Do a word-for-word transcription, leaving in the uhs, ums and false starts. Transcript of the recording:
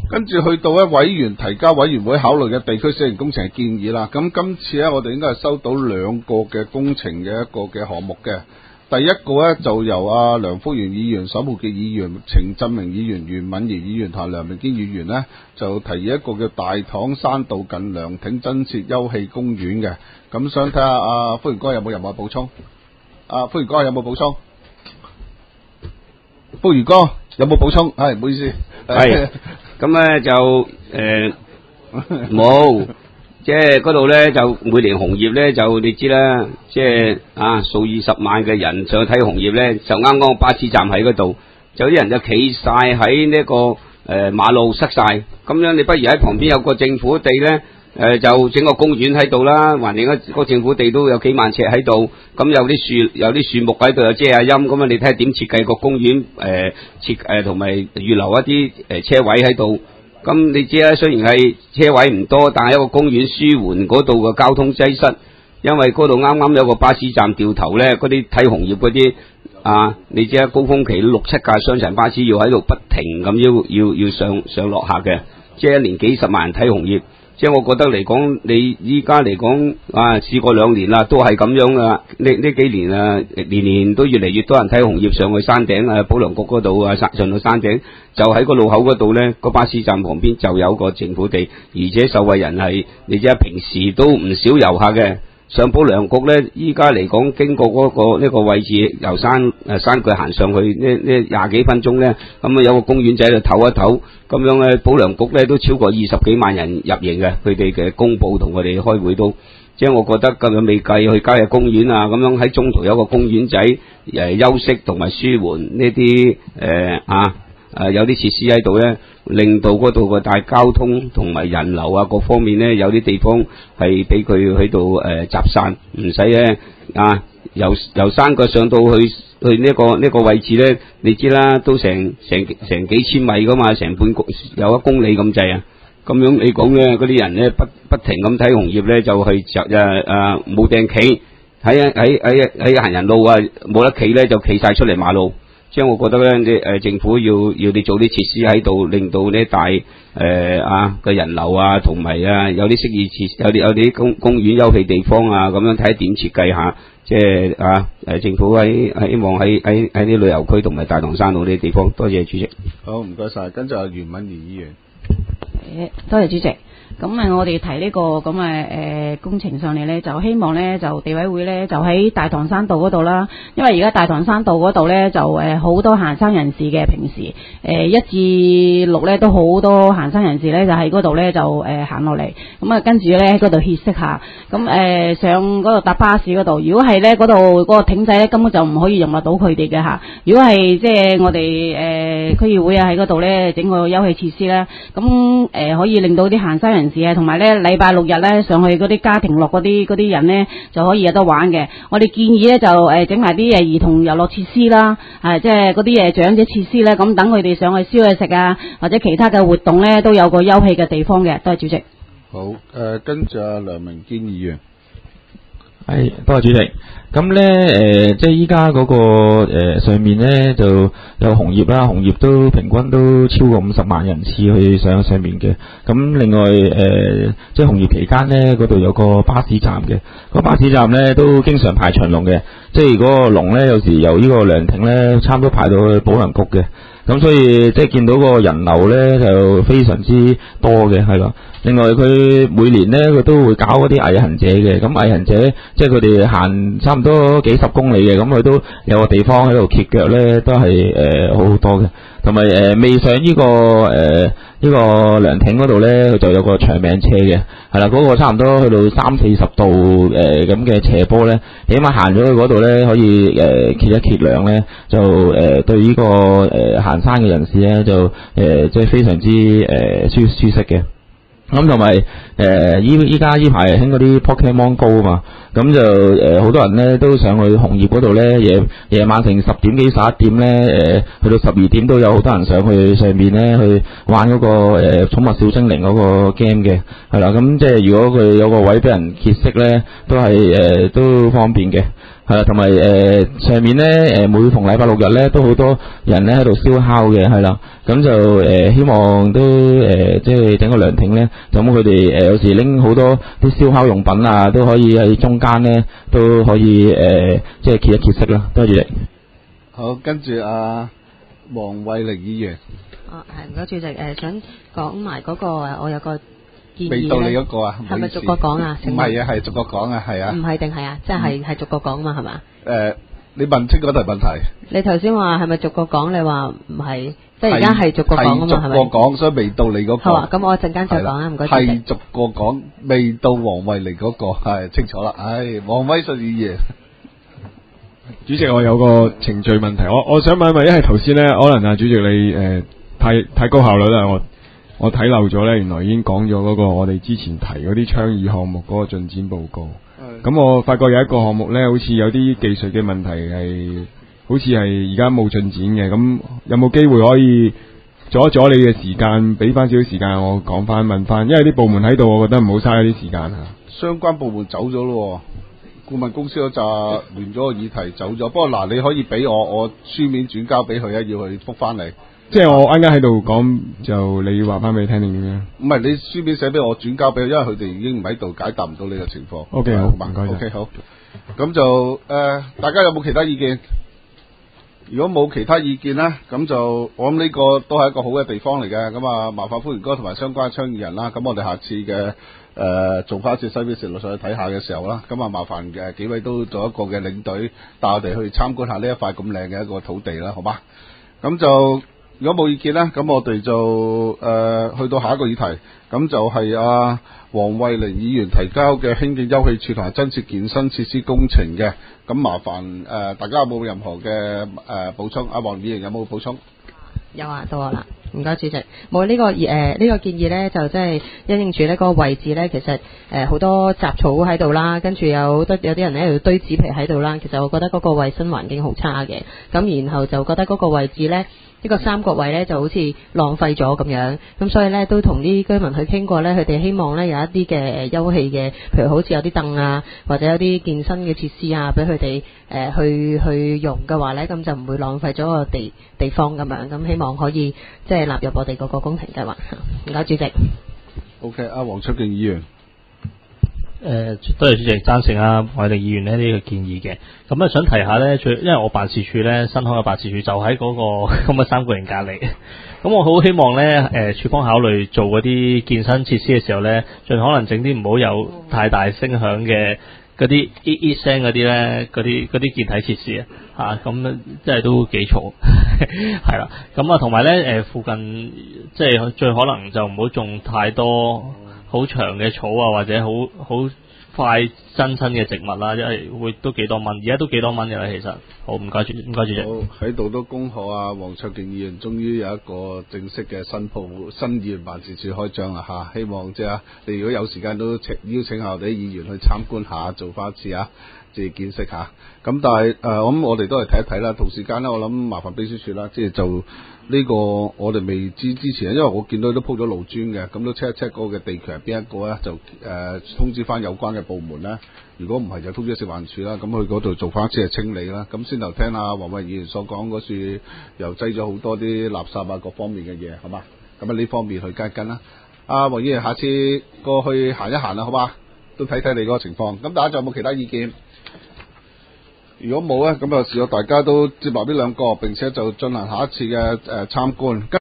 跟住去到咧委員提交委員會考慮嘅地區小型工程嘅建議啦。咁今次咧，我哋應該係收到兩個嘅工程嘅一個嘅項目嘅。第一個咧就由阿梁福元議員、沈浩傑議員、程振明議員、袁敏儀議員同梁明堅議員咧，就提議一個叫大棠山道近涼亭增設休憩公園嘅。咁想睇下阿福元哥有冇任何補充？阿福元哥有冇補充？福元哥有冇補充？係，唔好意思。 係。咁咧就誒冇。即係嗰度咧，就每年紅葉咧，就你知啦，即係啊數以十萬嘅人上去睇紅葉咧，就啱啱巴士站喺嗰度，就有啲人就企晒喺呢個誒、呃、馬路塞晒，咁樣你不如喺旁邊有個政府地咧，誒、呃、就整個公園喺度啦，橫掂嗰個政府地都有幾萬尺喺度，咁有啲樹有啲樹木喺度，有遮下陰，咁啊你睇下點設計個公園誒設誒同埋預留一啲誒車位喺度。咁你知啦，雖然係車位唔多，但係一個公園舒緩嗰度嘅交通擠塞，因為嗰度啱啱有個巴士站掉頭咧，嗰啲睇紅葉嗰啲啊，你知啦，高峰期六七架雙層巴士要喺度不停咁要要要上上落客嘅，即係一年幾十萬人睇紅葉。即係我覺得嚟講，你依家嚟講啊，試過兩年啦，都係咁樣啊。呢呢幾年啊，年年都越嚟越多人睇紅葉上去山頂啊，保良局嗰度啊，上上到山頂，就喺個路口嗰度咧，個巴士站旁邊就有個政府地，而且受惠人係你知啊，平時都唔少遊客嘅。上保良局咧，依家嚟講經過嗰、嗰個呢、呢個位置，由山誒山腳行上去呢呢廿幾分鐘咧，咁啊有個公園仔喺度唞一唞，咁樣咧保良局咧都超過二十幾萬人入營嘅，佢哋嘅公佈同我哋開會都，即係我覺得今日未計去郊野公園啊，咁樣喺中途有個公園仔誒、呃、休息同埋舒緩呢啲誒啊。誒、呃，有啲設施喺度咧，令到嗰度個大交通同埋人流啊，各方面咧，有啲地方係俾佢喺度誒集散，唔使咧啊，由由山腳上到去去呢、這個呢、這個位置咧，你知啦，都成成成幾千米噶嘛，成半個有一公里咁滯啊，咁樣你講咧，嗰啲人咧不不停咁睇紅葉咧，就去就誒誒冇定企喺喺喺喺行人路啊，冇得企咧就企晒出嚟馬路。即係我覺得咧，你誒政府要要你做啲設施喺度，令到呢大誒、呃、啊嘅人流啊，同埋啊有啲適宜設有啲有啲公公園休憩地方啊，咁樣睇點設計下。即係啊誒政府喺希望喺喺喺啲旅遊區同埋大棠山路呢啲地方。多謝主席。 好，唔該晒。跟住係袁敏儀議員。 誒，多謝主席。咁誒，我哋提呢、這個咁誒誒工程上嚟咧，就希望咧就地委會咧就喺大棠山道嗰度啦，因為而家大棠山道嗰度咧就誒好多行山人士嘅，平時誒一至六咧都好多行山人士咧就喺嗰度咧就誒行落嚟，咁啊跟住咧喺嗰度歇息下，咁誒、呃、上嗰度搭巴士嗰度，如果係咧嗰度嗰個艇仔咧根本就唔可以容納到佢哋嘅嚇，如果係即係我哋誒、呃、區議會啊喺嗰度咧整個休憩設施咧，咁誒、呃、可以令到啲行山人士啊，同埋咧禮拜六日咧上去嗰啲家庭樂嗰啲嗰啲人咧就可以有得玩嘅。我哋建議咧就誒整埋啲誒兒童遊樂設施啦，係即係嗰啲誒長者設施咧，咁等佢哋上去燒嘢食啊，或者其他嘅活動咧都有個休憩嘅地方嘅。多謝主席。 好，誒、呃、跟住阿梁明堅議員。 係，多謝主席。咁咧，誒、呃，即係依家嗰個誒、呃、上面咧就有紅葉啦，紅葉都平均都超過五十萬人次去上上面嘅。咁另外誒、呃，即係紅葉期間咧，嗰度有個巴士站嘅，個巴士站咧都經常排長龍嘅。即係嗰個龍咧，有時由呢個涼亭咧，差唔多排到去保良局嘅。咁所以即係見到個人流咧就非常之多嘅，係咯。另外佢每年咧佢都會搞嗰啲毅行者嘅，咁毅行者即係佢哋行差唔多幾十公里嘅，咁佢都有個地方喺度歇腳咧，都係誒、呃、好好多嘅。同埋誒未上呢、這個誒呢、呃這個涼亭嗰度咧，佢就有個長命斜嘅，係啦，嗰、那個差唔多去到三四十度誒咁嘅斜坡咧，起碼行咗去嗰度咧可以誒歇、呃、一歇涼咧，就誒、呃、對呢、這個誒、呃、行山嘅人士咧就誒、呃、即係非常之誒、呃、舒舒適嘅。咁同埋誒依依家依排興嗰啲 Pokemon Go 啊嘛，咁就誒好、呃、多人咧都上去紅葉嗰度咧，夜夜晚成十點幾十一點咧，誒去到十二點都有好多人上去上面咧去玩嗰、那個誒寵、呃、物小精靈嗰個 game 嘅，係啦，咁即係如果佢有個位俾人歇息咧，都係誒、呃、都方便嘅。 係啦，同埋誒上面咧誒每逢禮拜六日咧都好多人咧喺度燒烤嘅，係啦，咁就誒、呃、希望都誒即係整個涼亭咧，就咁佢哋誒有時拎好多啲燒烤用品啊，都可以喺中間咧都可以誒、呃、即係揭一揭色啦。多謝你。 好，跟住啊黃慧玲議員。 哦，係唔該，主席，誒、呃、想講埋嗰個誒，我有個建議未到你嗰個啊， 係咪逐個講啊？ 唔係啊，係逐個講啊，係啊。 唔係定係啊？即係係逐個講嘛，係嘛？ 誒、呃，你問清嗰題問題。 你頭先話係咪逐個講？你話唔係，即係而家係逐個講啊嘛，係咪？ 係逐個講，所以未到你嗰、嗰個。 好啊，咁我陣間再講啊，唔該。 係逐個講，未到黃慧玲嗰、嗰個，係清楚啦。唉，黃偉信議員。 主席，我有個程序問題，我我想問一問，因為頭先咧，可能啊，主席你誒、呃、太太高效率啦，我我睇漏咗咧，原來已經講咗嗰個我哋之前提嗰啲倡議項目嗰個進展報告。咁我發覺有一個項目咧，好似有啲技術嘅問題係，好似係而家冇進展嘅。咁有冇機會可以阻一阻你嘅時間，俾翻少少時間我講翻問翻，因為啲部門喺度，我覺得唔好嘥啲時間啊。 相關部門走咗咯。顧問公司嗰扎亂咗個議題走咗，不過嗱，你可以俾我，我書面轉交俾佢啊，要佢覆翻嚟。 即係我啱啱喺度講，就你話翻俾你聽定點樣？ 唔係你書面寫俾我轉交俾佢，因為佢哋已經唔喺度，解答唔到你嘅情況。 O K 好，唔該晒。 O K 好，咁就誒、呃，大家有冇其他意見？如果冇其他意見咧，咁就我諗呢個都係一個好嘅地方嚟嘅。咁啊，麻煩歡迎哥同埋相關嘅倡議人啦。咁我哋下次嘅。誒、呃、做翻一次西邊線路上去睇下嘅時候啦，咁啊麻煩嘅幾位都做一個嘅領隊，帶我哋去參觀下呢一塊咁靚嘅一個土地啦，好嗎？咁就如果冇意見咧，咁我哋就誒、呃、去到下一個議題，咁就係啊黃慧玲議員提交嘅興建休憩處同埋增設健身設施工程嘅，咁麻煩誒、呃、大家有冇任何嘅誒、呃、補充？阿黃議員有冇補充？ 有啊，到我啦，唔該主席。冇呢、這個誒呢、呃這個建議咧，就即係因應住呢個位置咧，其實誒好、呃、多雜草喺度啦，跟住有好多有啲人喺度堆紙皮喺度啦。其實我覺得嗰個衞生環境好差嘅，咁然後就覺得嗰個位置咧。呢個三角位咧就好似浪費咗咁樣，咁所以咧都同啲居民去傾過咧，佢哋希望咧有一啲嘅誒休憩嘅，譬如好似有啲凳啊，或者有啲健身嘅設施啊，俾佢哋誒去去用嘅話咧，咁就唔會浪費咗個地地方咁樣，咁希望可以即係納入我哋嗰個工程計劃。唔該主席。 O K， 阿黃卓敬議員。 誒、呃，多謝主席贊成啊，我哋議員呢呢、這個建議嘅。咁啊，想提下咧，最因為我辦事處咧，新開嘅辦事處就喺嗰、那個咁嘅三角形隔離。咁我好希望咧，誒、呃，處方考慮做嗰啲健身設施嘅時候咧，盡可能整啲唔好有太大聲響嘅嗰啲咦咦聲嗰啲咧，嗰啲嗰啲健體設施啊，嚇咁即係都幾嘈，係啦。咁啊，同埋咧，誒附近即係最可能就唔好種太多好長嘅草啊，或者好好快增生嘅植物啦，因為會都幾多蚊，而家都幾多蚊嘅啦，其實。好，唔該主，唔該主席。 好，喺度都恭賀啊，黃卓敬議員終於有一個正式嘅新鋪新議員辦事處開張啦嚇，希望即係你如果有時間都請邀請下我哋啲議員去參觀下，做翻一次啊，即係見識下。咁但係誒，我諗我哋都係睇一睇啦。同時間咧，我諗麻煩秘書處啦，即係就。呢個我哋未知之前，因為我見到都鋪咗路磚嘅，咁都 check 一 check 嗰個地權係邊一個咧，就誒、呃、通知翻有關嘅部門咧。如果唔係就通知食環署啦，咁去嗰度做翻一次嘅清理啦。咁先頭聽阿黃慧議員所講嗰處又擠咗好多啲垃圾啊，各方面嘅嘢，好嘛？咁啊呢方面去跟一跟啦。阿黃議員下次過去行一行啦，好嘛？都睇睇你嗰個情況。咁大家仲有冇其他意見？如果冇咧，咁就視我大家都接納呢兩個，並且就進行下一次嘅誒參觀。